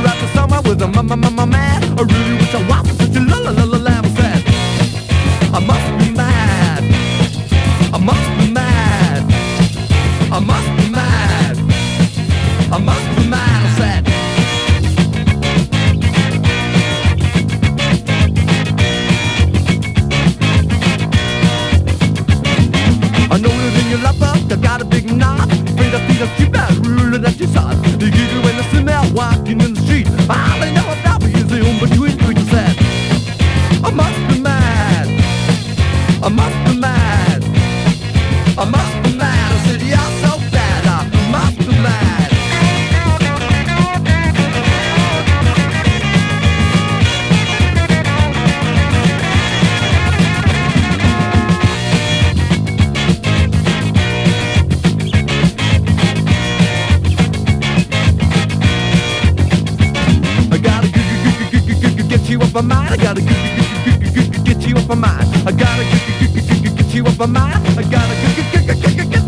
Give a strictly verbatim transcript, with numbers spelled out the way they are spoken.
after summer was a ma ma ma ma mad. I really wish I was such a la la la la lamb. I said, I must be mad. I must be mad. I must be mad. I must be mad. I said. I know that in your laptop, you got a big knot. Afraid of feet of keep that ruling at your side. They give you when the smell walking in the street. Ah, they never stop me, is the home between you. You said, I must be mad. I must be mad. I must be mad. I said, you're so bad. I must be mad. Get you off my mind. I gotta get you off my mind. I gotta get you off my mind. I gotta get